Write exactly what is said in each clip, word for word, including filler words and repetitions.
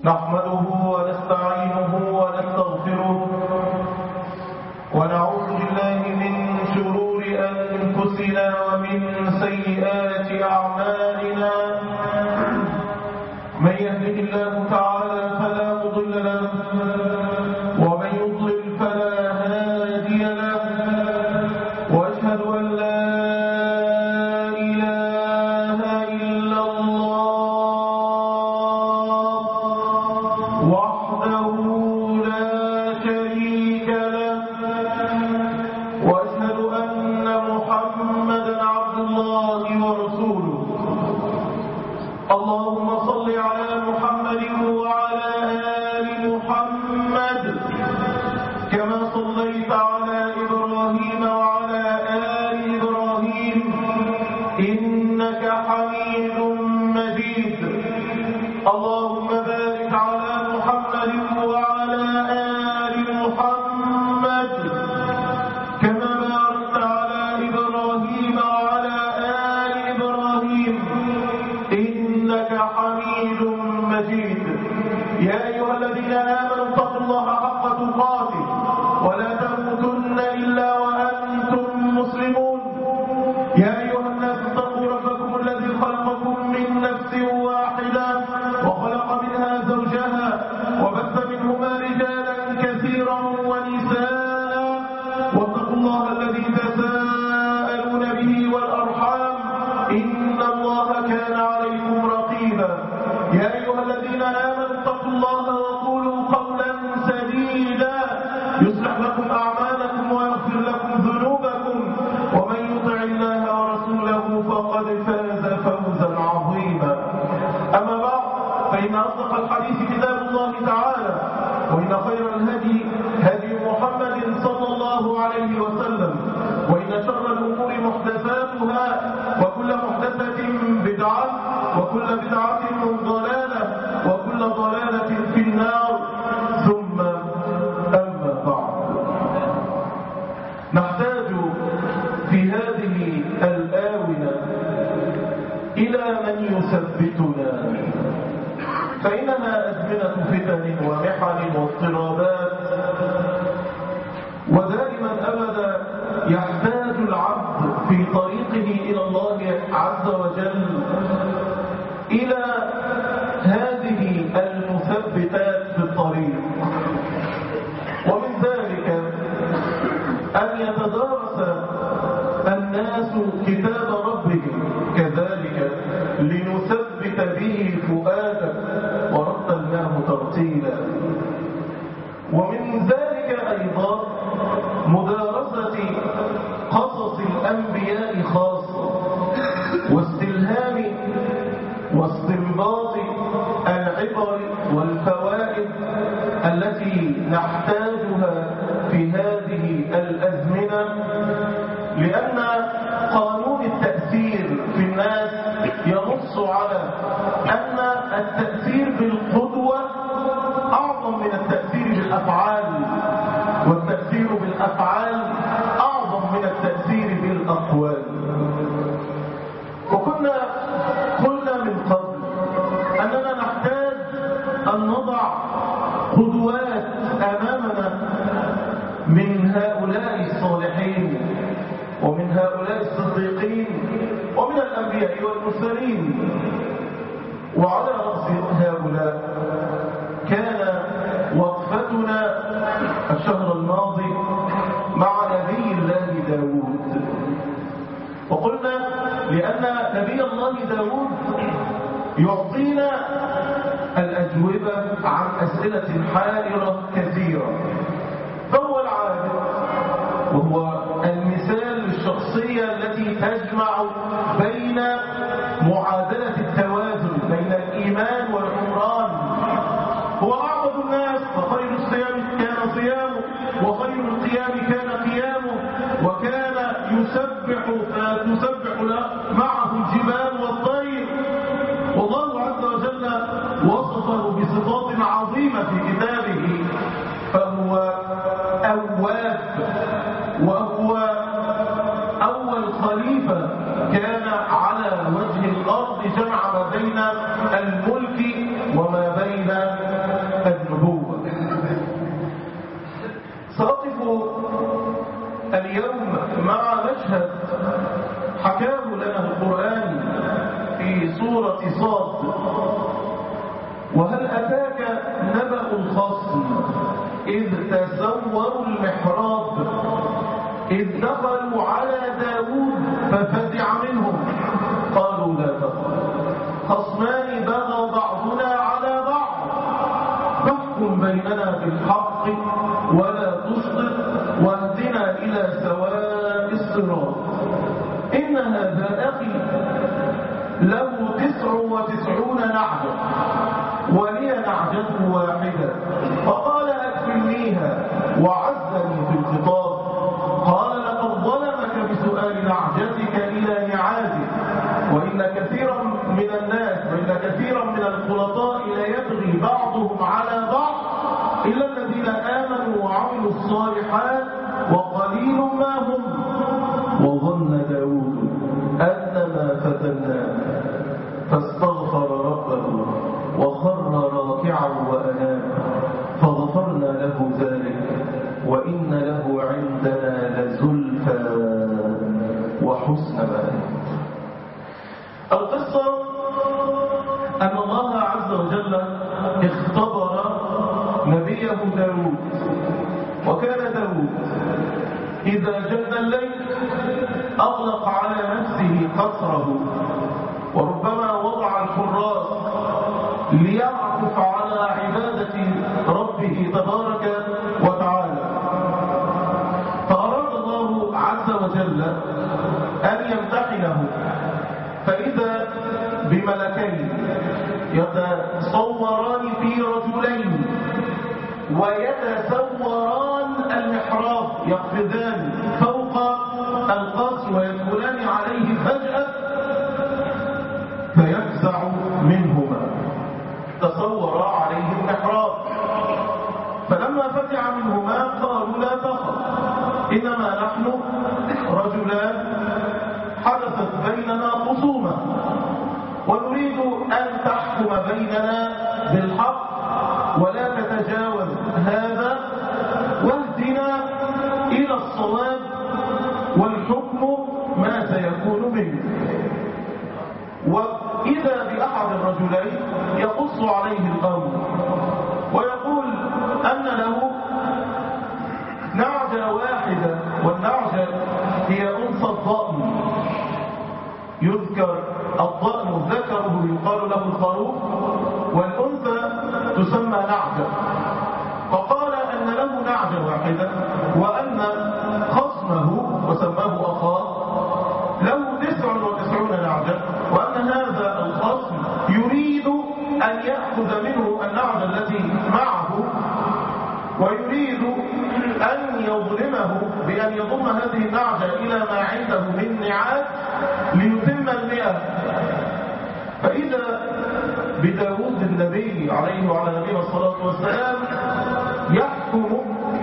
نحمده ونستعينه ونستغفره ونعوذ بالله من شرور أنفسنا ومن سيئات أعمالنا. من يهده الله تعالى فلا مضل له ومن يضلل فلا هادي له، وأشهد أن لا إله إلا الله وحده لا شريك له، وأشهد أن محمدا عبد الله ورسوله. اللهم صل على محمد وعلى آل محمد كما صليت على إبراهيم وعلى آل إبراهيم إنك حميد مجيد. اللهم بارك على محمد وعلى آل محمد كما باركت على إبراهيم وعلى آل إبراهيم إنك حميد مجيد. يا أيها الذين آمنوا اتقوا الله حق تقاته ولا تموتن إلا وأنتم مسلمون. يا أيها الناس اتقوا ربكم الذي خلقكم من نفس واحدة وخلق منها زوجها وبث منهما رجالا كثيرا ونساء، واتقوا الله الذي تساءلون به والأرحام إن الله كان عليكم رقيبا. يا أيها الذين آمنوا اتقوا الله وقولوا قولا سديدا يصلح لكم أعمالكم ويغفر لكم ذنوبكم، ومن يطع الله ورسوله فقد فاز فوزا عظيما. أما بعد، فإن أصدق الحديث كتاب الله تعالى، وإن خير الهدي هدي محمد صلى الله عليه وسلم، وإن شر الأمور محدثاتها، وكل محدثة بدعة، وكل بدعة ضلالة، وكل ضلالة في النار. ثم أما بعد، نحتاج في هذه الآونة إلى من يثبتنا، فإنها أزمنة فتن ومحن واضطرابات، ودائما أبدا يحتاج العبد في طريقه إلى الله عز وجل إلى هذه المثبتات في الطريق. ومن ذلك أن يتدارس الناس كتاب ربهم كذلك لنثبت به فؤادك ورتلناه ترتيلا. ومن ذلك أيضا مدارسة قصص الأنبياء خاصة، واستلهام واستنباط العبر والفوائد التي نحتاجها في هذه الأزمنة، لأن قانون التأثير في الناس ينص على أن التأثير بالقدوة أعظم من التأثير بالأفعال، والتأثير بالأفعال أعظم من التأثير بالأقوال. وكنا قلنا من قبل أننا نحتاج أن نضع قدوات أمامنا من هؤلاء الصالحين ومن هؤلاء الصديقين ومن الأنبياء والمرسلين. وعلى رأس هؤلاء كان وقفتنا الشهر الماضي مع نبي الله داود. وقلنا لأن نبي الله داود يعطينا الأجوبة عن أسئلة حائرة كثيرة، فهو العابد، وهو المثال للشخصية التي تجمع بين معادلة التوازن بين الإيمان والعمران. هو أعبد الناس، فخير الصيام كان صيامه، وخير القيام كان قيامه، وكان يسبح فتسبح معه الجبال والطير. والله عز وجل وصفه بصفات عظيمة في كتابه، فهو أواب، وهو أول خليفة كان على وجه الأرض جمع ما بين الملك وما بين وهل أتاك نبأ الخصم إذ تسوروا المحراب إذ دخلوا على داود ففزع منهم قالوا لا تخف خصمان بغى بعضنا على بعض فاحكم بيننا بالحق ولا تشطط واهدنا إلى سواء الصراط إن هذا أخي له تسع وتسعون نعجة ولي نعجة واحدة فقال أكفلنيها وعزني في الخطاب قال لقد ظلمك بسؤال نعجتك إلى نعاجه وإن كثيرا من الناس وإن كثيرا من الخلطاء ليبغي بعضهم على بعض إلا الذين آمنوا وعملوا الصالحات وقليل ما هم وظن داود أنما فتناه فاستغفر ربه وخر راكعا وأناب فغفرنا له ذلك وإن له عندنا لزلفى وحسن مآب. القصة أن الله عز وجل اختبر نبيه داود وكان داود إذا جن الليل أغلق على نفسه قصره وربما وضع الحراس ليعكف على عبادة ربه تبارك وتعالى فأراد الله عز وجل أن يمتحنه فإذا بملكين يتصوران في رجلين ويتسوران المحراب يقفزان فوق القصر ويدخلان عليه فجأة فيفزع منهما تصور عليه المحراب فلما فزع منهما قالوا لا تخف إنما نحن رجلان حدثت بيننا خصومة ونريد أن تحكم بيننا بالحق ولا تتجاوز هذا واهدنا إلى الصواب والحكم ما سيكون منه. وإذا بأحد الرجلين يقص عليه الأمر ويقول أن له نعجة واحدة والنعجة هي أنثى الضأن يذكر الضأن ذكره يقال له الخروف والأنثى تسمى نعجة فقال أن له نعجة واحدة وأن خصمه وسماه أخاه له تسع وتسعون نعجة وأن هذا الخصم يريد أن يأخذ منه النعجة التي معه ويريد أن يظلمه بأن يضم هذه النعجة إلى ما عنده من نعاج ليتم المئة فإذا بداود النبي عليه وعلى نبيه الصلاة والسلام يحكم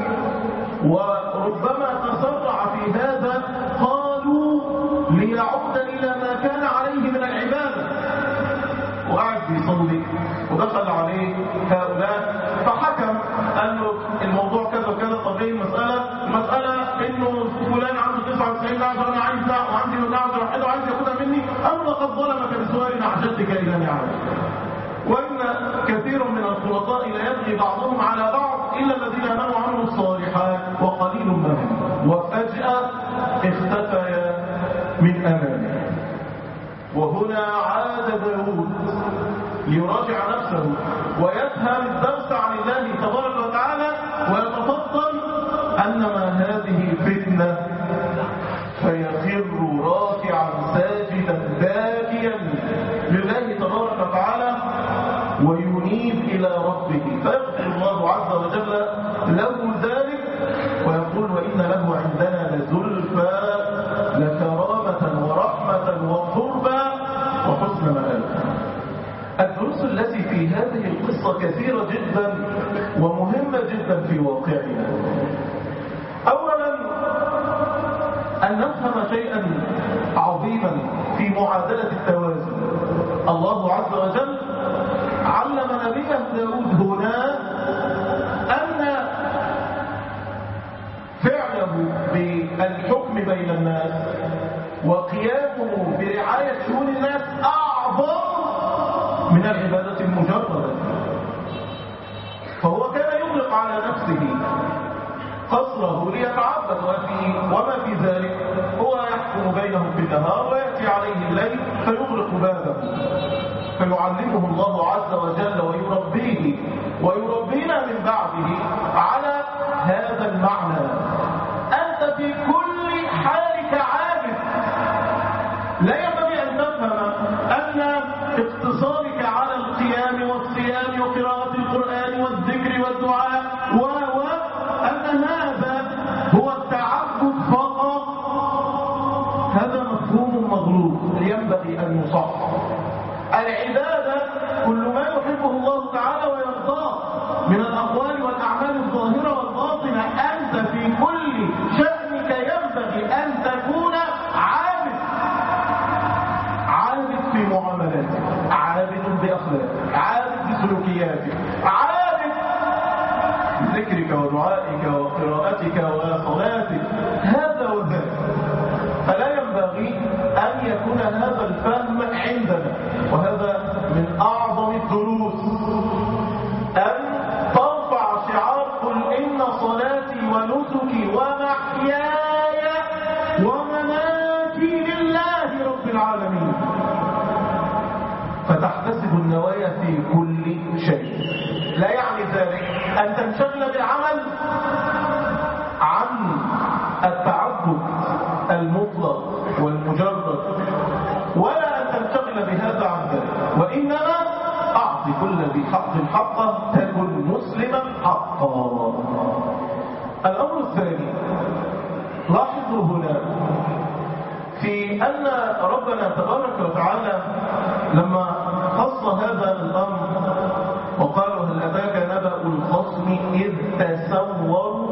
وربما تسرع في هذا قالوا ليعود إلى ما كان عليه من العبادة وقعد يصلي ودخل عليه هؤلاء فحكم أنه الموضوع كذا وكذا طبيعي المسألة المسألة إنه فلان عنده تسعة وتسعين نعجة وأنا عايز وعندي نعجة واحدة وعايز ياخدها مني أو لقد ظلمك بسؤال نعجتك إلى نعجة وإن كثير من الخلطاء لا يبغي بعضهم على بعض إلا الذين آمنوا وعملوا الصالحات وقليل منهم وفجأة اختفيا من أمامه وهنا عاد داود ليراجع نفسه ويفهم الدرس عن الله تبارك وتعالى ويتفطن أنما هذه فتنة فيخر راكعا ساجدا باكيا لله تبارك وتعالى وينيب إلى ربه فيغفر الله عز وجل له ذلك ويقول وإن له عندنا لزلفى لكرامة ورحمة وقربى وحسن مآب. الدروس التي في هذه القصة كثيرة جدا ومهمة جدا في واقعنا. أولا أن نفهم شيئا عظيما في معادلة التوازن. الله عز وجل علم نبيه داود هنا أن فعله بالحكم بين الناس وقيامه برعاية شؤون الناس أعظم من العبادة المجردة، فهو كان يغلق على نفسه قصره ليتعبد، وفي وما في ذلك هو يحكم بينهم في النهار ويأتي عليه الليل فيغلق بابه، فيعلمه الله عز وجل ويربيه ويربينا من بعده على هذا المعنى. أنت في كل حالك عابد. لا ينبغي أن تفهم أن اقتصارك على القيام والصيام وقراءة القرآن والذكر والدعاء و أن هذا هو التعبد فقط. هذا مفهوم مغلوط ينبغي أن يصح. العبادة كل ما يحبه الله تعالى ويرضاه من الأقوال والأعمال الظاهرة والباطنة. أنت في كل شأنك ينبغي أن تكون عابد، عابد في معاملاتك، عابد بأخلاقك، عابد بسلوكياتك، عابد بذكرك ودعائك وقراءتك وصلاتك، هذا وذاك. فلا ينبغي أن يكون هذا الفهم عندنا، وهذا من أعظم الدروس، أن ترفع شعار قل إن صلاتي ونسكي ومحياي ومماتي لله رب العالمين، فتحتسب النوايا في كل شيء. لا يعني ذلك أن تنشغل بالعمل عن التعبد المطلق والمجرد، ولا أن تنشغل بهذا عن ذلك، وإنما أعط كل ذي حق حقه تكن مسلما حقا. الأمر الثاني لاحظوا هنا في أن ربنا تبارك وتعالى لما خص هذا الأمر وقالوا هل أتاك نبأ الخصم إذ تسوروا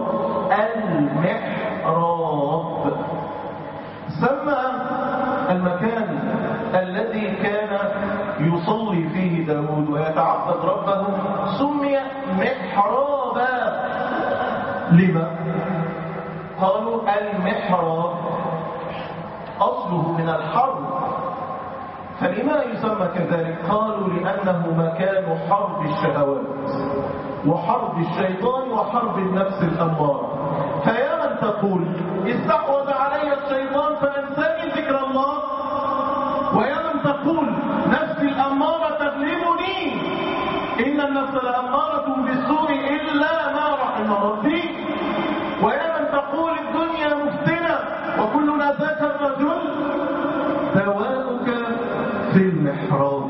المحراب، سمى المكان الذي كان يصلي فيه داود ويتعبد ربه سمي محرابا. لما؟ قالوا المحراب أصله من الحرب، فلما يسمى كذلك؟ قالوا لأنه مكان حرب الشهوات وحرب الشيطان وحرب النفس الأمارة. فيا من تقول استحوذ علي الشيطان فأنساني ذكر الله، ويا من تقول نفسي الأمارة تغلبني، إن النفس لأمارة بالسوء إلا ما رحم ربي، ويا من تقول الدنيا مفتنة وكلنا ذاك الرجل، دواؤك في المحراب.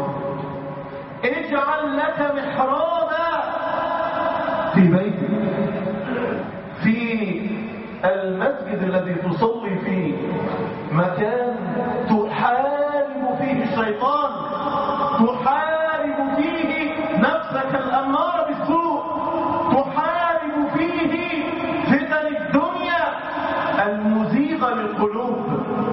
اجعل لك محرابا في بيتك، في المسجد الذي تصلي فيه، مكان تحارب فيه الشيطان، تحارب فيه نفسك الأمارة بالسوء، تحارب فيه فتن الدنيا المزيغة للقلوب،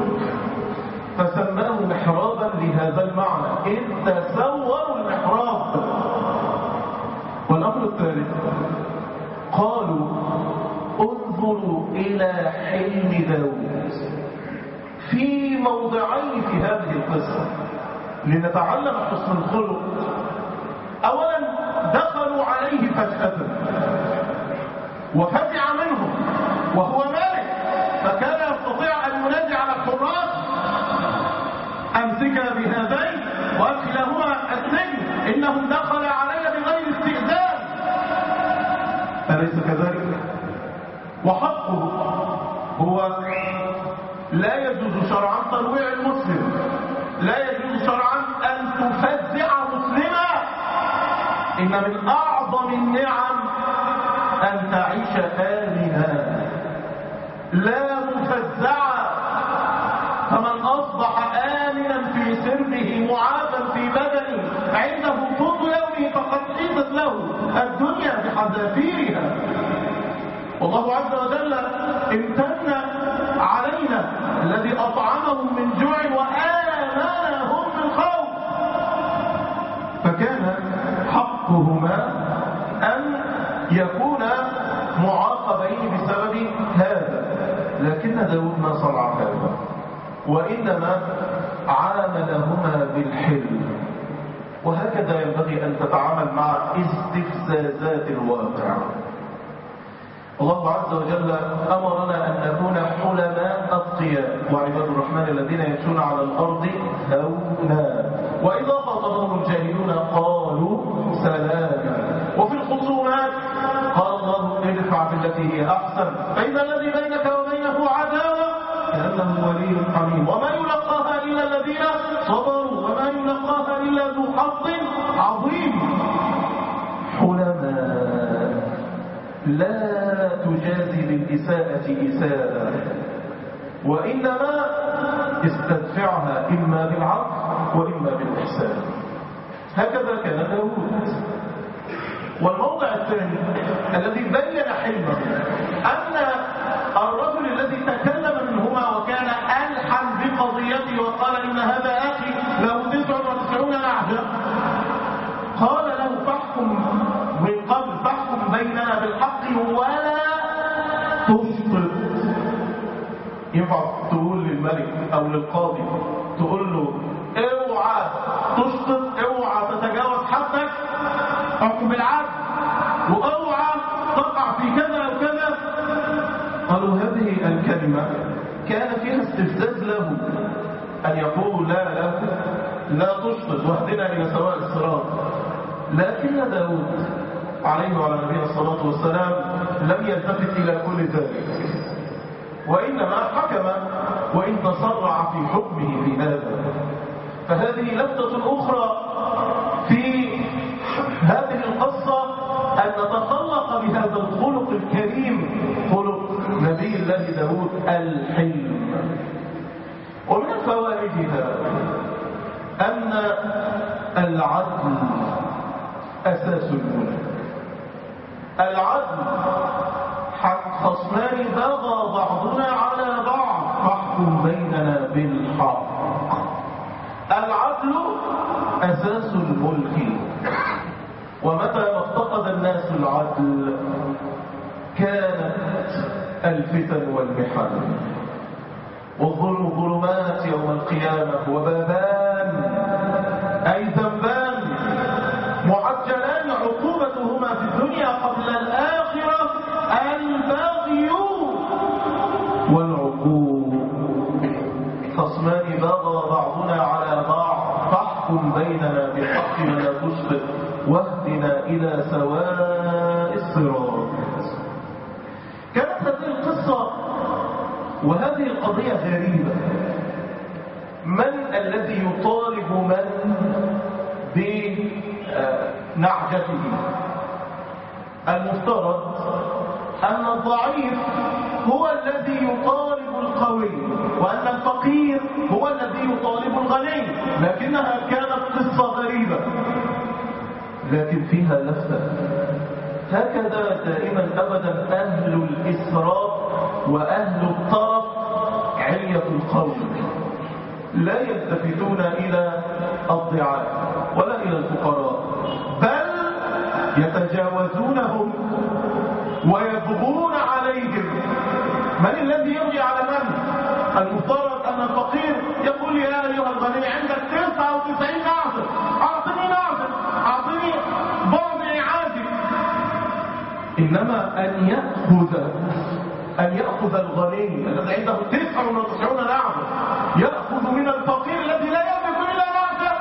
فسماه محرابا لهذا المعنى، إذ تسوروا المحراب. والأمر الثالث قالوا انظروا إلى حلم داود في موضعين في هذه القصة لنتعلم حسن الخلق. أولا دخلوا عليه فجأة وفزع منهم وهو مالك، فكان يستطيع أن ينادي على الحراس أمسكا بهذين وأدخلهما السجن، إنهم دخل علي بغير استئذان، أليس كذلك؟ وحقه هو لا يجوز شرعا ترويع المسلم، لا يجوز شرعا أن تفزع مسلما. إن من أعظم النعم أن تعيش آمنا لا مفزعا، فمن أصبح آمنا في سربه معافا في بدنه عنده طول يومه فقد حيزت له الدنيا بحذافيرها. والله عز وجل امتن علينا الذي أطعمهم من جوع وآمنهم من خوف، فكان حقهما أن يكون معاقبين بسبب هذا، لكن داود ما صنع هذا، وإنما عاملهما بالحلم. وهكذا ينبغي أن تتعامل مع استفزازات الواقع. الله عز وجل أمرنا أن نكون حلماء أتقياء، وعباد الرحمن الذين يمشون على الأرض هونا وإذا خاطبهم الجاهلون قالوا سلاما. وفي الخصومات قال الله ادفع بالتي هي أحسن فإذا الذي بينك وبينه عداوة كأنه ولي حميم وما يلقاها إلا الذين صبروا وما يلقاها إلا ذو حظ عظيم. حلماء لا تجازي بالإساءة إساءة، وإنما استدفعها إما بالعفو وإما بالإحسان. هكذا كان داود. والموضع الثاني الذي بين حلمه أن الرجل الذي تكلم منهما وكان ألحن بقضيته وقال إن هذا أخي له تسع وتسعون نعجة، قال له فاحكم من قبل فاحكم بيننا بالحق ولا تسقط. ينفع تقول للملك أو للقاضي تقول له اوعى تسقط، اوعى تتجاوز حدك، احكم بالعدل، واوعى تقع في كذا وكذا. قالوا هذه الكلمة كان فيها استفزاز له أن يقول لا لا لا تسقط واهدنا إلى سواء الصراط. لكن داود عليه وعلى نبينا الصلاة والسلام لم يلتفت إلى كل ذلك، وإنما حكم وإن تسرع في حكمه في هذا. فهذه لفتة أخرى في هذه القصة أن نتخلق بهذا الخلق الكريم، خلق نبي الله داود الحلم. ومن فوائدها أن العدل أساس الملك. العدل خصمان بغى بعضنا على بعض فاحكم بيننا بالحق. العدل أساس الملك، ومتى ما افتقد الناس العدل كانت الفتن والمحن. والظلم ظلمات يوم القيامة وبابان أي ذنبان معجلان عقوبتهما في الدنيا قبل الآخرة البغي والعقوق. خصمان بغى بعضنا على بعض فاحكم بيننا بالحق ولا تسقط واهدنا إلى سواء الصراط. كانت هذه القصة وهذه القضية غريبة. من الذي يطالب من بنعجته؟ المفترض أن الضعيف هو الذي يطالب القوي، وأن الفقير هو الذي يطالب الغني. لكنها كانت قصة غريبة لكن فيها لفتة. هكذا دائما أبدا أهل الإسراف وأهل الطرف علية القول لا يلتفتون إلى الضعاف ولا إلى الفقراء، بل يتجاوزونهم ويبغون عليهم. من الذي يبغي على من؟ المفترض أن الفقير يقول يا أيها الغني عندك تسعة وتسعين نعجة، أعطني نعجة، أعطني بعض إعادة. إنما أن يأخذ أن يأخذ الغني الذي عنده تسعة وتسعون نعجة يأخذ من الفقير الذي لا يملك إلا نعجة،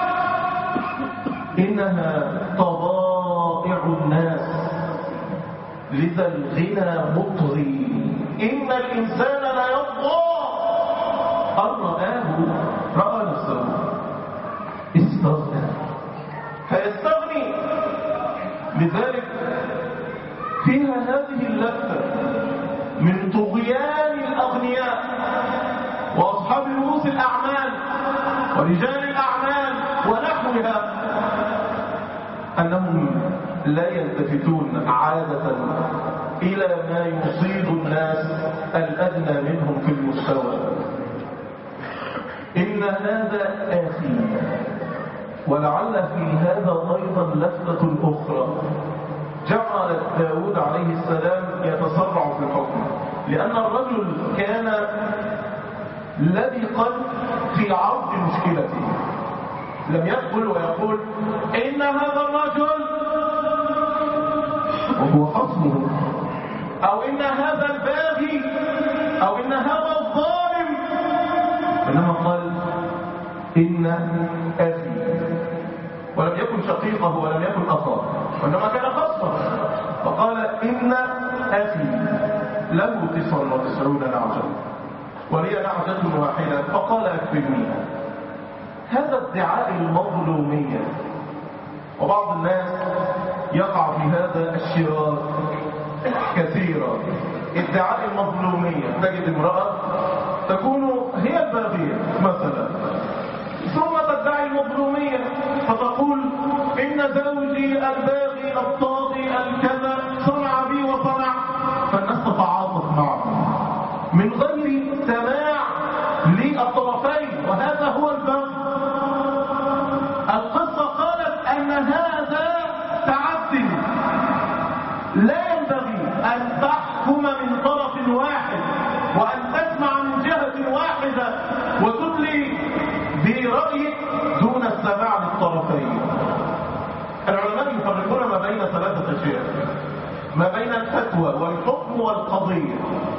إنها طبائع الناس. لذا الغنى مطغي. إن الإنسان لا يطغى أن رآه رأى نفسه استغنى فيستغني. لذلك فيها هذه اللفتة من طغيان الأغنياء وأصحاب رؤوس الأعمال ورجال الأعمال ونحوها، أنهم لا يلتفتون عادة إلى ما يصيب الناس الأدنى منهم في المستوى. إن هذا آخي. ولعل في هذا أيضا لفتة أخرى جعل داود عليه السلام يتسرع في الحكم، لأن الرجل كان لبقا في عرض مشكلته. لم يدخل ويقول إن هذا الرجل وهو خصمه، أو إن هذا الباغي، أو إن هذا الظالم، إنما قال إن أخي، ولم يكن شقيقه ولم يكن أخاه، وإنما كان خصمه، فقال إن أخي له تسع وتسعون نعجة ولي نعجة واحدة فقال أكفلنيها. هذا ادعاء المظلومية، وبعض الناس يقع في هذا الشرار كثيرا. ادعاء المظلومية، تجد امرأة تكون هي الباغية مثلا، ثم تدعي المظلومية فتقول إن زوجي الباغي الطاغي الكذا صنع بي وصنع، فالناس تتعاطف معه من غير سماع للطرفين، وهذا هو البغي. القصة قالت أن هذا تعدي، لا ينبغي أن تحكم من طرف واحد وأن تسمع من جهة واحدة وتدلي برأيك دون السماع للطرفين. العلماء يفرقون ما بين ثلاثة أشياء: ما بين الفتوى والحكم والقضية.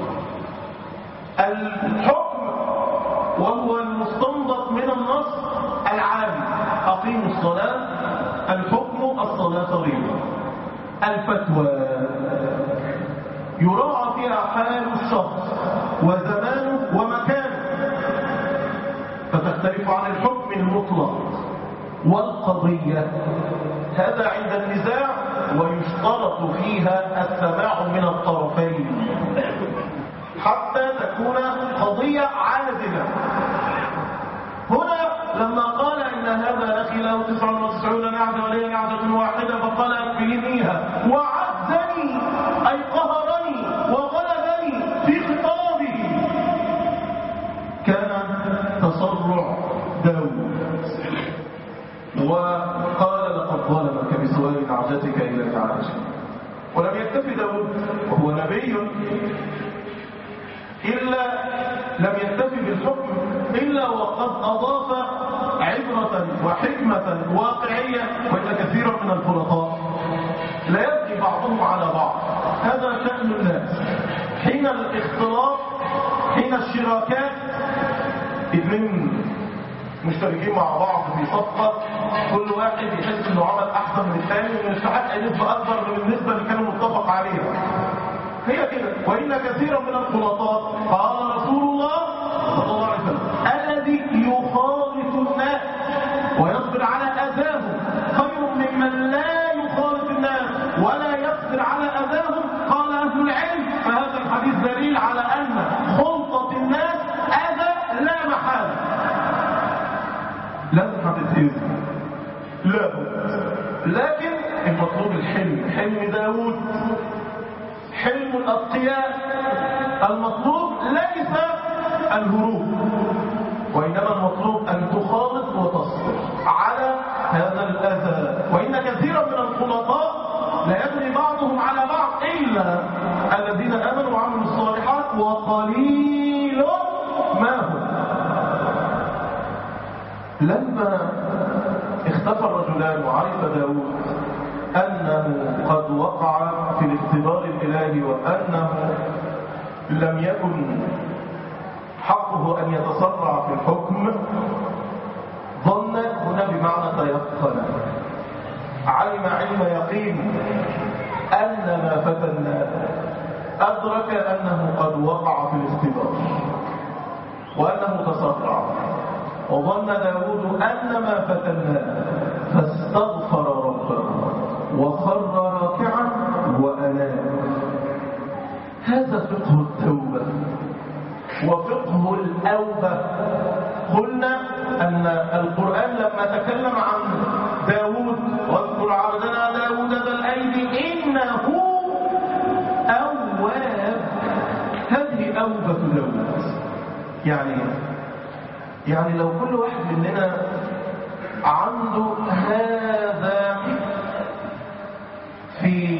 الحكم وهو المستنبط من النص العام: أقيموا الصلاة، الحكم الصلاة فريضة. الفتوى يراعى فيها حال الشخص وزمانه ومكانه، فتختلف عن الحكم المطلق. والقضية هذا عند النزاع ويشترط فيها السماع من الطرفين حتى تكون قضية عادلة. هنا لما قال إن هذا أخي له تسع وتسعون نعجة ولي نعجة واحدة فقال أكفلنيها وعزني أي قهرني وغلبني في خطابه، كان تسرع داود، وقال لقد ظلمك بسؤال نعجتك إلى نعجه. ولم يكتفي داود وهو نبي إلا لم يكتفي بالحكم إلا وقد أضاف عبرة وحكمة واقعية. وإن كثيرا من الخلطاء لا يبقي بعضهم على بعض، هذا شأن الناس. حين الاختلاط، حين الشراكات، اثنين مشتركين مع بعض في صفقة، كل واحد يحس انه عمل احسن من الثاني ويستحق نسبة اكبر من النسبة اللي كانوا متفق عليها. هي كده. وإن كثيرا من الخلطات قال رسول الله صلى الله عليه وسلم الذي يخالط الناس ويصبر على أذاهم خير ممن لا يخالط الناس ولا يصبر على أذاهم. قال أهل العلم فهذا الحديث دليل على أن خلطة الناس أذى لا محالة، لازم هتتهزم لابد. لكن المطلوب الحلم، حلم داود، حلم الأتقياء. المطلوب ليس الهروب، وإنما المطلوب أن تخالط وتصبر على هذا الأذى. وإن كثيرا من الخلطاء لا يدري بعضهم على بعض إلا الذين آمنوا وعملوا الصالحات وقليل ما هم. لما اختفى الرجلان وعرف داود أنه قد وقع في الاختبار الإلهي وأنه لم يكن حقه أن يتسرع في الحكم، ظن هنا بمعنى تيقن، علم علم يقين أن ما فتناه، أدرك أنه قد وقع في الاختبار وأنه تسرع، وظن داود أن ما فتناه فاستغفر ربه وخر راكعا وأناب. هذا فقه التوبة وفقه الأوبة. قلنا أن القرآن لما تكلم عن داود واذكر عبدنا داود ذا الأيدي إنه أواب، هذه أوبة داود. يعني يعني لو كل واحد مننا عنده هذا في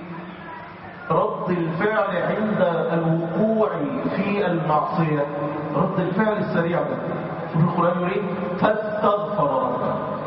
رد الفعل عند الوقوع في المعصية، رد الفعل السريع ده، شوف القرآن يريد فاستغفر ربه.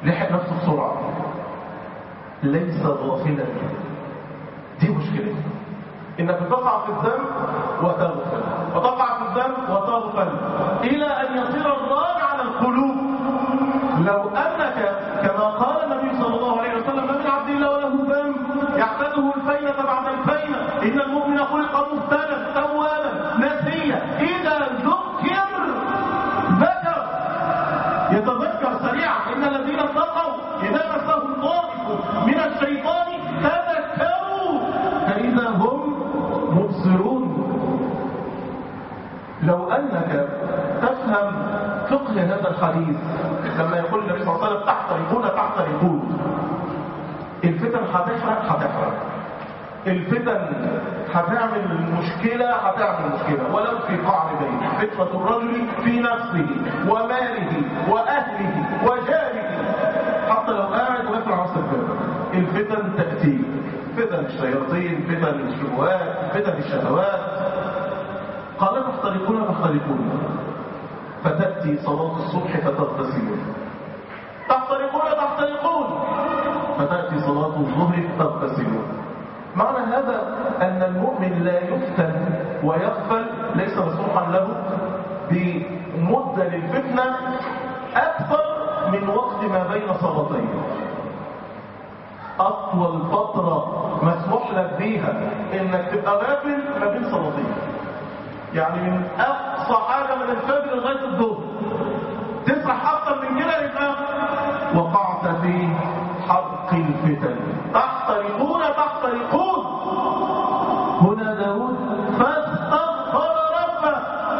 لحق نفسه بسرعة، ليس غافلا. دي مشكلة، انك تقع في الذنب وتغفل، وتقع في الذنب وتغفل، الى ان يصير الران على القلوب. لو انك كما قال النبي صلى الله عليه وسلم: ما من عبد الله وله ذنب يعتاده الفينة بعد الفينة، ان المؤمن خلق مبتلا توابا نسيا، اذا ذكر ذكر، يتذكر سريعا. ان الذين اتقوا اذا مسهم طائف من الشيطان تذكروا فاذا هم مبصرون. لو انك تفهم فقه هذا الحديث لما يقول النبي صلى الله عليه وسلم: تحترقون تحترقون، الفتن هتحرق هتحرق، الفتن هتعمل مشكلة هتعمل مشكلة، ولو في قعر بيت. فتنة الرجل في نفسه وماله وأهله وجاره، حتى لو قاعد ويقرأ على الباب الفتن تأتي، فتن الشياطين، فتن الشهوات، فتن الشهوات. قال: تحترقون تحترقون، فتأتي صلاة الصبح فتغتسلون، تحترقون تحترقون، فتأتي صلاة الظهر فتغتسلون. معنى هذا أن المؤمن لا يفتن ويغفل، ليس مسموحا له بمدة للفتنة أكثر من وقت ما بين صلاتين. أطول فترة مسموح لك بيها إنك تبقى غافل ما بين صلاتين، يعني من أقصى حاجة من الفجر لغاية الظهر. تسرح أكثر من كده يبقى وقعت في حرق الفتن. تحترقون تحترقون. هنا داود فاستغفر ربه،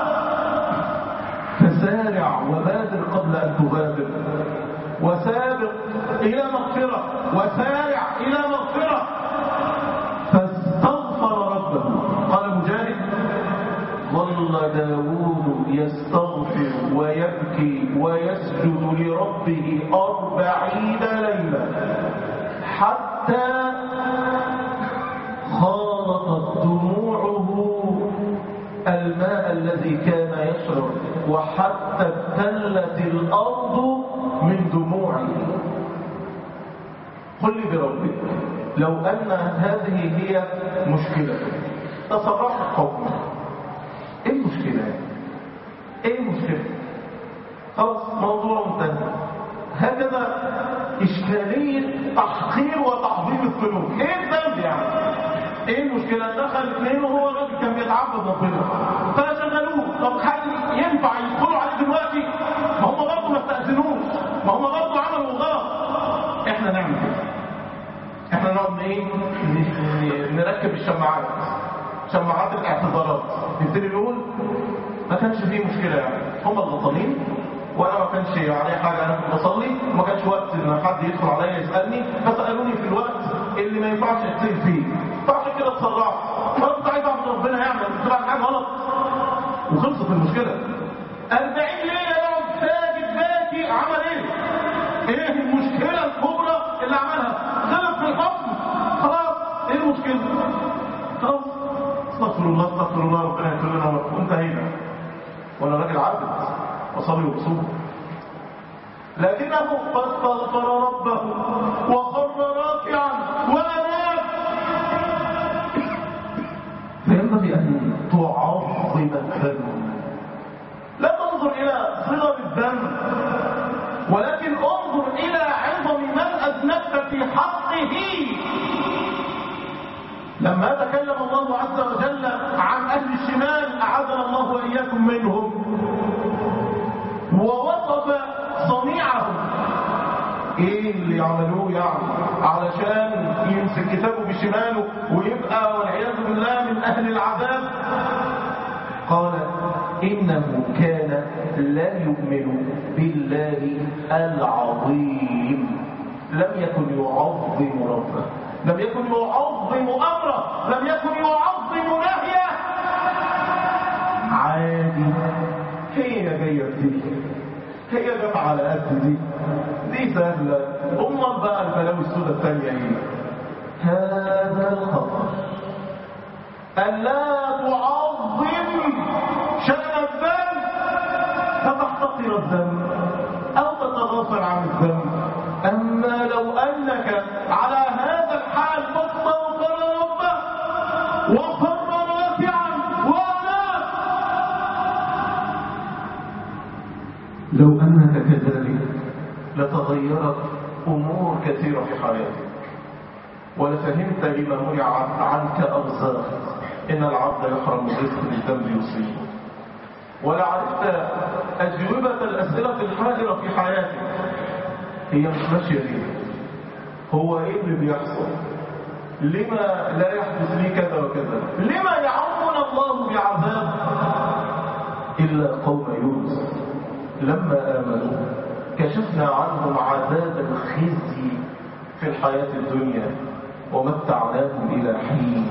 فسارع وبادر قبل أن تبادر، وسابق إلى مغفرة، وسارع إلى مغفرة. فاستغفر ربه. قال مجاهد: ظل داود يستغفر ويبكي ويسجد لربه أربعين ليلة حتى خالطت دموعه الماء الذي كان يشرب، وحتى ابتلت الأرض من دموعه. قل لي بربك، لو أن هذه هي مشكلة تصرف الحكم، ايه المشكلة؟ ايه المشكلة؟ خلاص موضوع منتهي. هكذا إشكالية تحقير وتعظيم الذنوب. ايه الذنب يعني؟ ايه المشكلة؟ دخل اثنين وهو الراجل كان بيتعبد ربنا فشغلوه. طب هل ينفع يدخلوا عليه دلوقتي؟ ما هم برضه ما استأذنوش، ما هم برضه عملوا غلط. احنا نعمل كده، احنا نقعد ايه؟ نركب الشماعات، شماعات الاعتذارات، نبتدي نقول ما كانش فيه مشكلة، يعني هم الغلطانين وانا ما كانش علي حاجة، انا كنت بصلي وما كانش وقت ان حد يدخل عليا يسألني، فسألوني في الوقت اللي ما ينفعش اتسأل فيه، فعشان كده اتسرعت. فانا كنت عايز اعبد ربنا، يعمل كنت بعمل حاجة غلط وخلصت المشكلة. أربعين ليلة يقعد ساجد باكي، عمل ايه؟ ايه المشكلة الكبرى اللي عملها؟ غلط في الحكم، خلاص ايه المشكلة؟ خلاص استغفر الله استغفر الله ربنا يغفر لنا وانتهينا، وانا راجل عابد وصلي وبصوم. لكنه فاستغفر ربه وخر راكعا واناب. فينبغي ان تعظم الذنب، لا تنظر الى صغر الذنب، ولكن انظر الى عظم من اذنبت في حقه. لما تكلم الله عز وجل عن أهل الشمال أعاذنا الله وإياكم منهم، ووصف صنيعهم، إيه اللي يعملوه يعني علشان يمسك كتابه بشماله ويبقى والعياذ بالله من أهل العذاب. قال: إنه كان لا يؤمن بالله العظيم. لم يكن يعظم ربه، لم يكن يعظم أمره، لم يكن يعظم نهيه. عادي، هي جاية دي، هي جمع على قد دي، دي سهلة. أمال بقى البلاوي السوداء الثانية هي هذا الخطر، ألا تعظم شأن الذنب فتحتقر الذنب أو تتغافل عن الذنب لو أنك على هذا الحال فاستغفر ربه وخر راكعا وأناب. لو أنك كذلك لتغيرت أمور كثيرة في حياتك، ولفهمت لما منع عنك أرزاق. إن العبد يحرم الرزق بالذنب يصيبه. ولعرفت أجوبة الأسئلة الحائرة في حياتك. هي مش ماشية ليه؟ هو إيه اللي بيحصل؟ لما لا يحدث لي كذا وكذا؟ لما يعمنا الله بعذاب؟ إلا قوم يونس لما آمنوا كشفنا عنهم عذاب الخزي في الحياة الدنيا ومتعناهم إلى حين.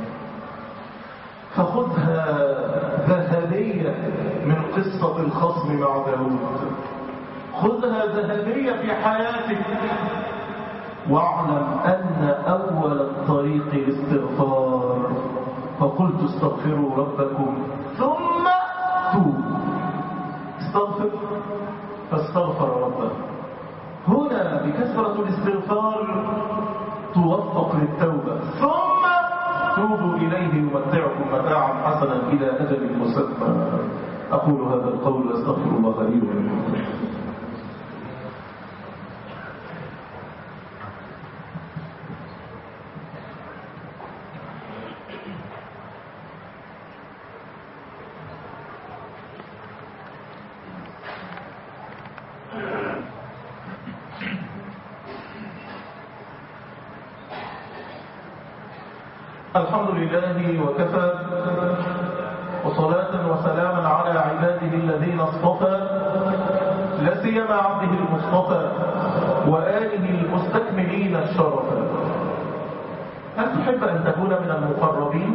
فخذها ذهبية من قصة الخصم مع داود، خذها ذهبية في حياتك، واعلم أن أول الطريق الاستغفار. فقلت استغفروا ربكم ثم توبوا. استغفر فاستغفر ربه. هنا بكثرة الاستغفار توفق للتوبة. ثم توبوا إليه يمتعكم متاعا حسنا إلى أجل مسمى. أقول هذا القول واستغفر الله لي ولكم. الحمد لله وكفى، وصلاة وسلاما على عباده الذين اصطفى، لا سيما عبده المصطفى وآله المستكملين الشرفا. هل تحب أن تكون من المقربين؟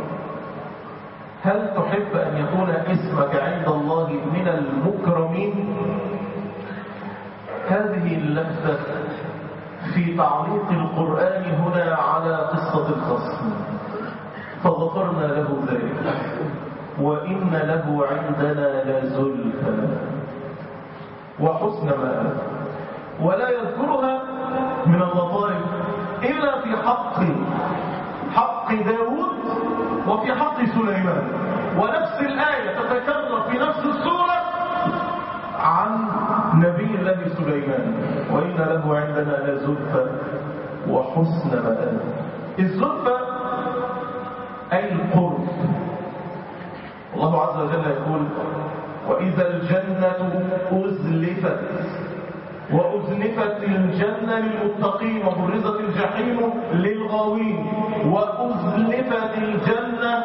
هل تحب أن يكون اسمك عند الله من المكرمين؟ هذه اللذة في تعليق القرآن هنا على قصة الخصم. فغفرنا له ذلك وإن له عندنا لزلفى وحسن مآب. ولا يذكرها من اللطائف إلا في حق حق داود وفي حق سليمان. ونفس الآية تتكرر في نفس السورة عن نبي الله سليمان، وإن له عندنا لزلفى وحسن مآب. الزلفى أي القرب. الله عز وجل يقول: وإذا الجنة أزلفت وأزلفت الجنة للمتقين وبرزت الجحيم للغاوين وأزلفت الجنة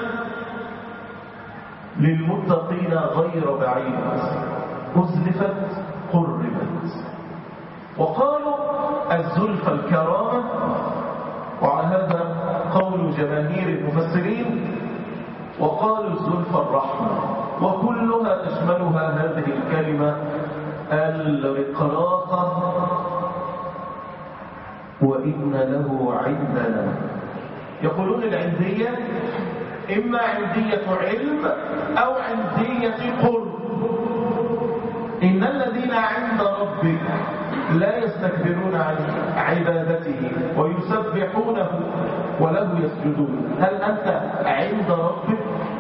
للمتقين غير بعيد. أزلفت قربت. وقالوا الزلفى الكرامة، وعلى هذا قول جماهير المفسرين، وقالوا الزلفى الرحمة. وكلها تشملها هذه الكلمة الرقراقة. وإن له عندنا، يقولون العندية إما عندية علم أو عندية قرب. إن الذين عند ربك لا يستكبرون عن عبادته ويسبحونه وله يسجدون. هل أنت عند ربك؟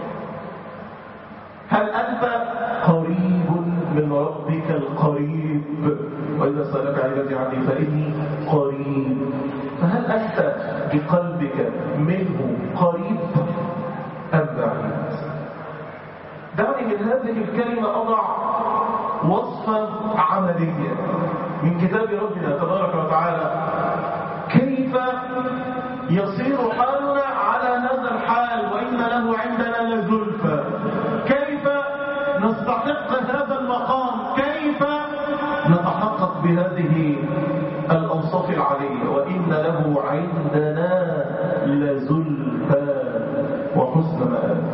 هل أنت قريب من ربك القريب؟ وإذا سألك عبادي عني فإني قريب. فهل أنت بقلبك منه قريب أم بعيد؟ دعني من هذه الكلمة أضع وصفة عملية من كتاب ربنا تبارك وتعالى، كيف يصير حالنا على هذا الحال وإن له عندنا لزلفى. كيف نستحق هذا المقام؟ كيف نتحقق بهذه الأوصاف العالية؟ وإن له عندنا لزلفى وحسن مآب.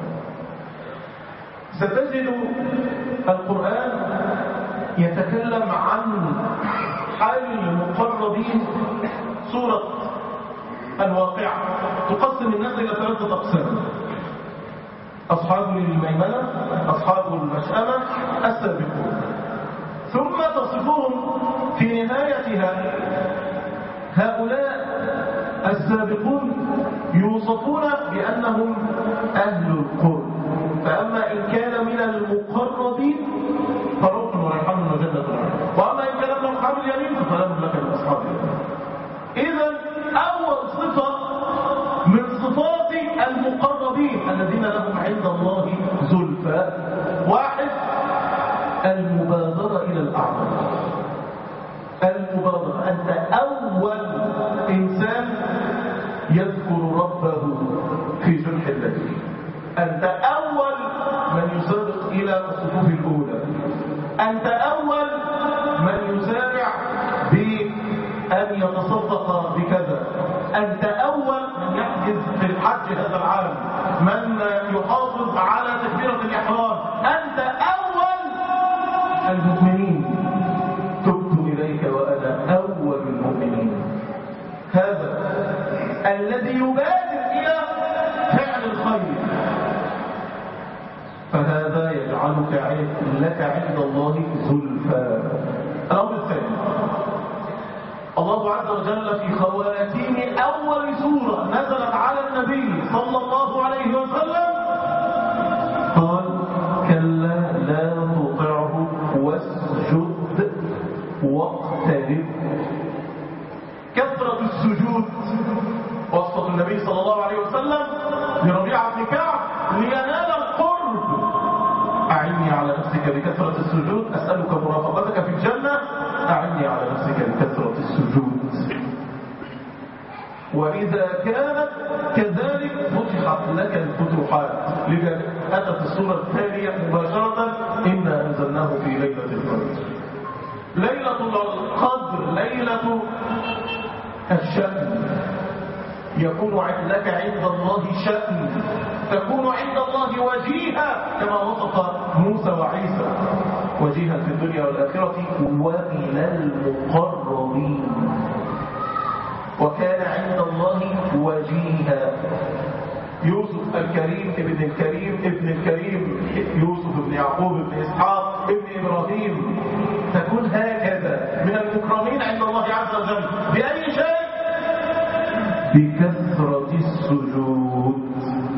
ستجد القرآن يتكلم عن حال المقربين. سورة الواقعة تقسم الناس إلى ثلاثة أقسام: أصحاب الميمنة، أصحاب المشأمة، السابقون. ثم تصفهم في نهايتها هؤلاء السابقون يوصفون بأنهم أهل القرب، فأما إن كان من المقربين فروح وريحان وجنة نعيم، وأما إن كان من أصحاب اليمين فسلام لك من أصحاب اليمين. إذا أول صفة من صفات المقربين الذين لهم عند الله زلفى: واحد، المبادرة إلى الأعمال. المبادرة، أنت أول إنسان يذكر ربه في جنح الليل، أنت أول من يسابق إلى الصفوف الأولى، أنت أول من يسارع بأن يتصدق بكذا، أنت أول من يحجز في الحج هذا العام، من يحافظ على تكبيرة الإحرام، أنت أول المؤمنين، تبت إليك وأنا أول المؤمنين. هذا الذي يبادر إلى فعل الخير، فهذا يجعلك لك عند الله زلفى. الأمر الثاني، الله عز وجل في خواتيم أول سورة نزلت على النبي صلى الله عليه وسلم قال: كلا لا تطعه واسجد واقترب. كثرة السجود وصفة النبي صلى الله عليه وسلم لربيعة بن كعب لينال القرب: أعني على نفسك بكثرة السجود أسألك مرافقتك في الجنة، أعني على نفسك بكثرة السجود. وإذا كانت كذلك فتحت لك الفتوحات، لذلك أتت السورة الثانية مباشرة: إنا أنزلناه في ليلة القدر. ليلة القدر ليلة الشأن، يكون لك عند الله شأن، تكون عند الله وجيها كما وصف موسى وعيسى، وجيها في الدنيا والآخرة ومن المقربين، وكان عند الله وجيها. يوسف الكريم ابن الكريم ابن الكريم يوسف ابن يعقوب ابن إسحاق ابن إبراهيم، تكون هكذا من المكرمين عند الله عز وجل. بأي شيء؟ بكثرة السجود.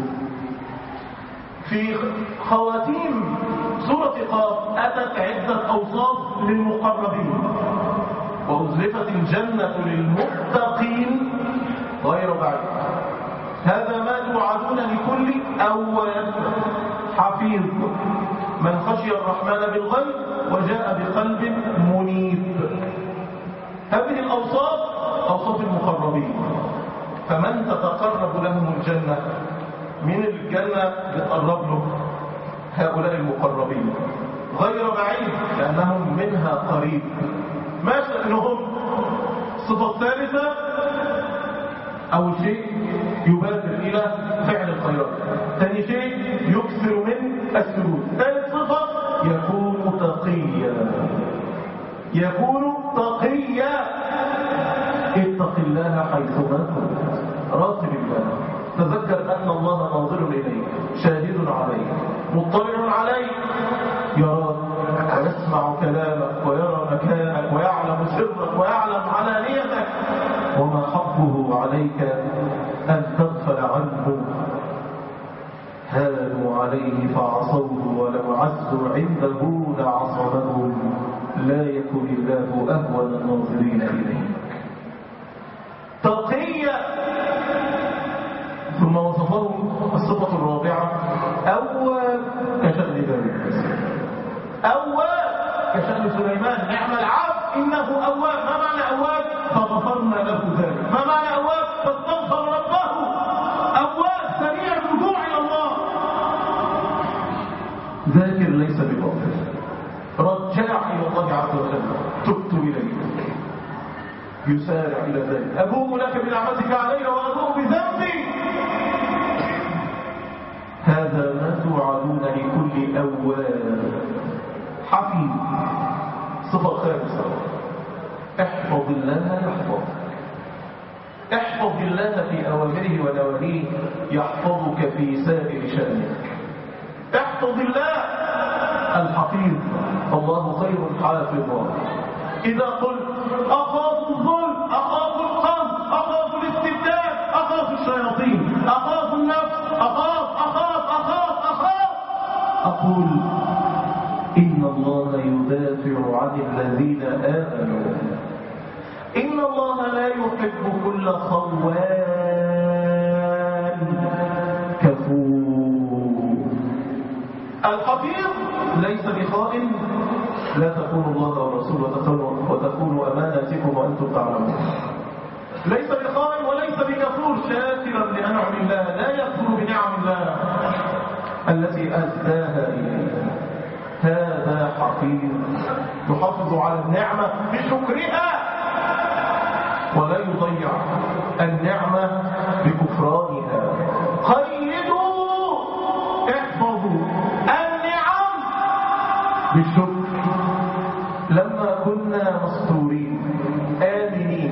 في خواتيم سورة قاف أتت عدة أوصاف للمقربين: وأزلفت الجنة للمتقين غير بعيد. هذا ما توعدون لكل أواب حفيظ، من خشي الرحمن بالغيب وجاء بقلب منيب. هذه الأوصاف أوصاف المقربين، فمن تتقرب لهم الجنة، من الجنة بتقرب له هؤلاء المقربين غير بعيد لأنهم منها قريب. ما شأنهم؟ الصفة الثالثة: أول شيء يبادر إلى فعل الخيرات، ثاني شيء يكثر من السجود، ثالث صفة يكون تقيا. يكون تقيا. اتق الله حيثما كنت، راقب الله، تذكر أن الله ناظر إليك، شاهد عليك، مطلع عليك، يراك ويسمع كلامك ويرى مكانك ويعلم سرك ويعلم علانيتك، وما حقه عليك أن تغفل عنه. هانوا عليه فعصوه ولو عزوا عنده لعصمهم، لا يكن الله أهون الناظرين إليك. تقية. ثم وصفهم الصفة الرابعة: أواب كشأن داود، أواب كشأن سليمان، نعم العبد إنه أواب. ما معنى أواب؟ فغفرنا له ذلك. ما معنى أواب؟ فاستغفر ربه. أواب سريع الرجوع إلى الله، ذاكر ليس بغافل، رجع إلى الله عز وجل، تبت إليه، يسارع إلى ذلك. أبوء لك بنعمتك علي وأبوء بذنبي. هذا ما توعدون لكل أواب حفيظ. صفة خامسة: احفظ الله يحفظك. احفظ الله في أوامره ونواهيه يحفظك في سائر شأنك. احفظ الله الحفيظ، الله خير حافظا. إذا قلت أخاف الظلم، أخاف القتل، يقول إن الله يدافع عن الذين آمنوا إن الله لا يحب كل خوان كفور. الحفيظ ليس بخائن، لا تخونوا الله والرسول وتخونوا أماناتكم وأنتم تعلمون. ليس بخائن وليس بكفور، شاكرا لأنعم الله، لا يكفر بنعم الله التي أهداها إليه. هذا حفيظ يحافظ على النعمة بشكرها ولا يضيع النعمة بكفرانها. قيدوا احفظوا النعم بالشكر. لما كنا مستورين آمنين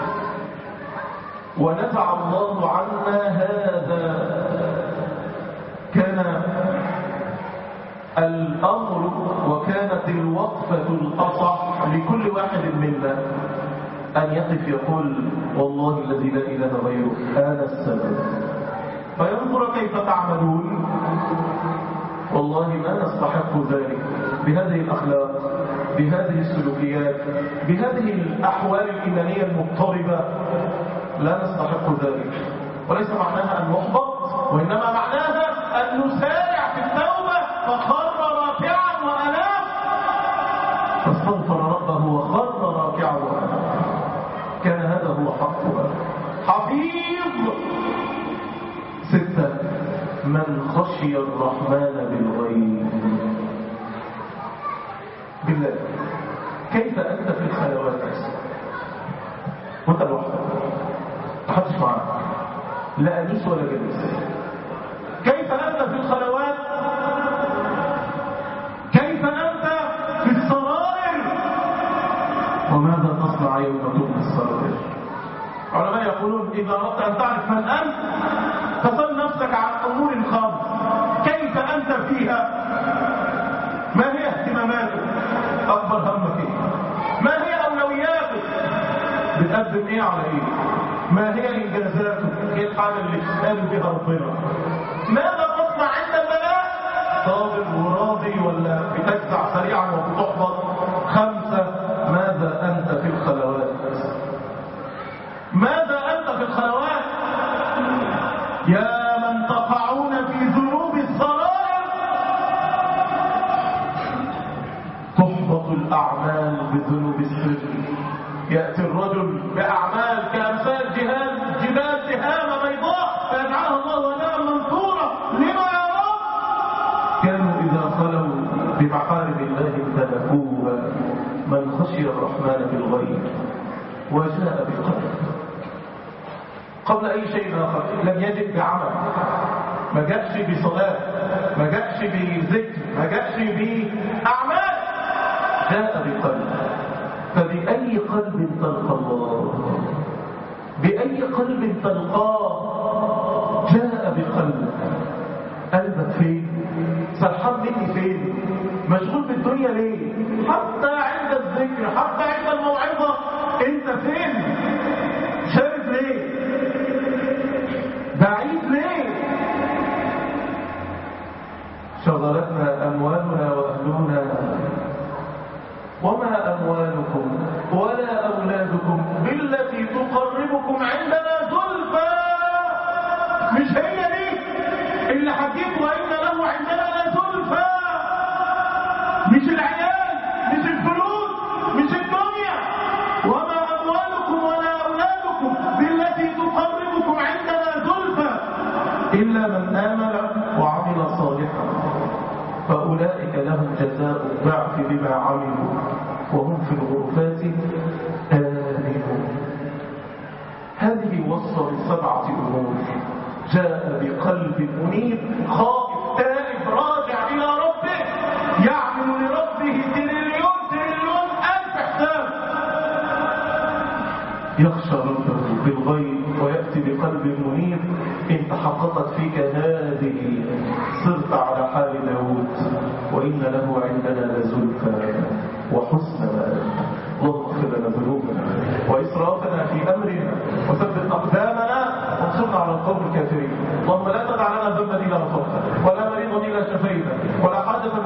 ونفع الله عنا هذا، كان الأمر وكانت الوقفة الأصح لكل واحد منا أن يقف يقول والله الذي لا إله غيره أنا السبب، فينظر كيف تعملون. والله ما نستحق ذلك بهذه الأخلاق، بهذه السلوكيات، بهذه الأحوال الإيمانية المضطربة، لا نستحق ذلك. وليس معناها أن نحبط، وإنما معناها أن نسارع في التوبة. فخر راكعا وأناب، فاستغفر ربه وخر راكعا وأناب. كان هذا هو حقها. حفيظ. ستة، من خشي الرحمن بالغيب. بالله كيف أنت في الخلوات وأنت لوحدك، ما حدش معاك، لا أنيس ولا جليس؟ كيف أنت في الخلوات؟ كيف أنت في السرائر؟ وماذا تصنع يوم تبني السرائر؟ علماء يقولون إذا أردت أن تعرف من أنت فسل نفسك عن أمور خمس. كيف أنت فيها؟ ما هي اهتماماتك؟ أكبر همك إيه؟ ما هي أولوياتك؟ بتقدم إيه على إيه؟ ما هي إنجازاتك؟ إيه الحاجة اللي تقابل بها ربنا؟ ماذا تصنع عند البلاء؟ صابر وراضي ولا بتجزع سريعا وبتحبط؟ خمسة، ماذا أنت في الخلوات؟ ماذا أنت في الخلوات؟ يا من تقعون في ذنوب السرائر، تحبط الأعمال بذنوب السر. يأتي الرجل بأعمال كأمثال جهال جبال تهامة بيضاء فيجعلها الله هباء منثورا. لما يا رب؟ كانوا إذا خلوا بمحارم الله امتلكوها. من خشي الرحمن بالغيب وجاء بقلب قبل أي شيء آخر، لم يجد بعمل، ما جاءش بصلاة، ما جاءش بذكر، ما جاءش بأعمال، جاء بقلب. فبأي قلب تلقى الله؟ بأي قلب تلقاه؟ جاء بقلب. قلبك فين؟ سرحان مني فين؟ مشغول بالدنيا ليه؟ حتى عند الذكر، حتى عند الموعظة انت فين؟ شارد ليه؟ بعيد ليه؟ شغلتنا أموالنا وأهلنا. وما أموالكم ولا أولادكم بالتي تقربكم عندنا زلفى. مش هي دي اللي حكيت وإن له عندنا زلفى؟ مش العيال، مش الفلوس، مش الدنيا. وما أموالكم ولا أولادكم بالتي تقربكم عندنا زلفى إلا من آمن وعمل صالحا فأولئك لهم جزاء الضعف بما عملوا وهم في الغرفات آمنون. هذه وصفة من سبعة أمور. جاء بقلب منيب خائف تائب راجع إلى ربه، يعمل لربه تريليون تريليون ألف حساب. يخشى ربه بالغيب ويأتي بقلب منيب. إن تحققت فيك هذه صرت على حال داود وإن له عندنا لزلفى وحسن مآب. اللهم اغفر لنا ذنوبنا وإسرافنا في أمرنا وثبت أقدامنا وانصرنا على القوم الكافرين. اللهم لا تدع لنا ذنبا إلا غفرته ولا مريضا إلا شفيته ولا حاجة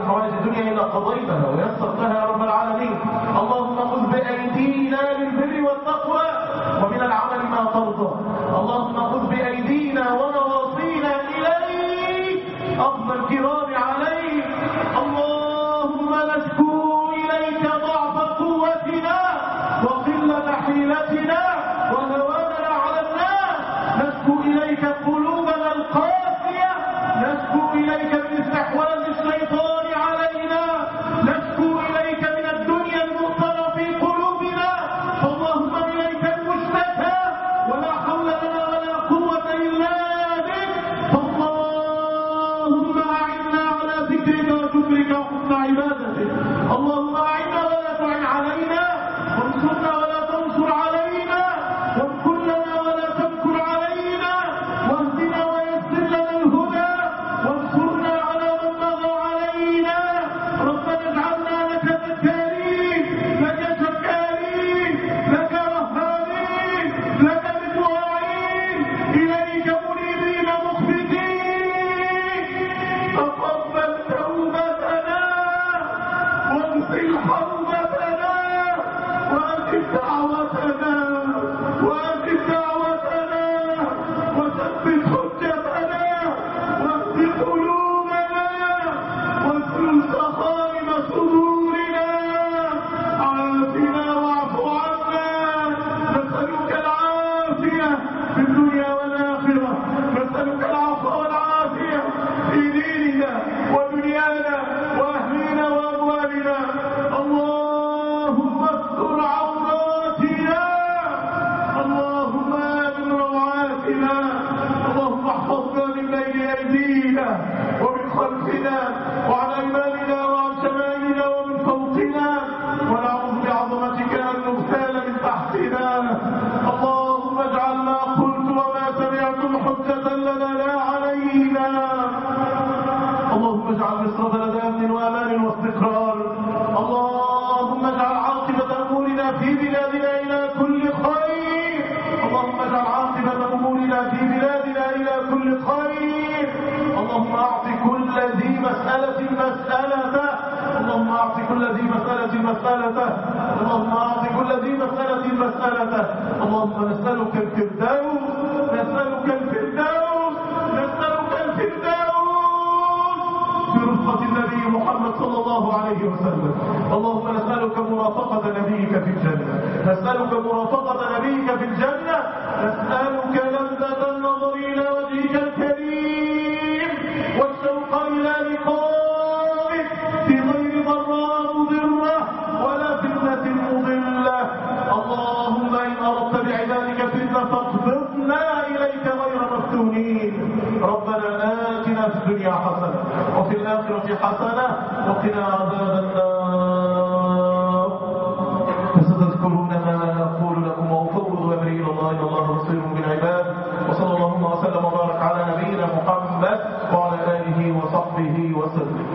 أعط كل ذي مسألة مسألته اللهم أعط كل ذي مسألة مسألته اللهم أعط كل ذي مسألة مسألته اللهم نسألك الفردوس نسألك الفردوس نسألك الفردوس برفقة النبي محمد صلى الله عليه وسلم اللهم نسألك مرافقة نبيك في الجنة نسألك مرافقة نبيك في الجنة نسألك لذة النظر إلى وجهك الكريم والشوق إلى لقائك في غير ضراء مضرة ولا فتنة مضلة اللهم إن أردت بعبادك فتنة فاقبضنا إليك غير مفتونين ربنا آتنا في الدنيا حسنة وفي الآخرة حسنة وقنا عذاب النار فستذكرون ما أقول لكم وأفوض أمري إلى الله إن الله بصير بالعباد وصلى الله وسلم وبارك على نبينا محمد وعلى آله وصحبه وسلم.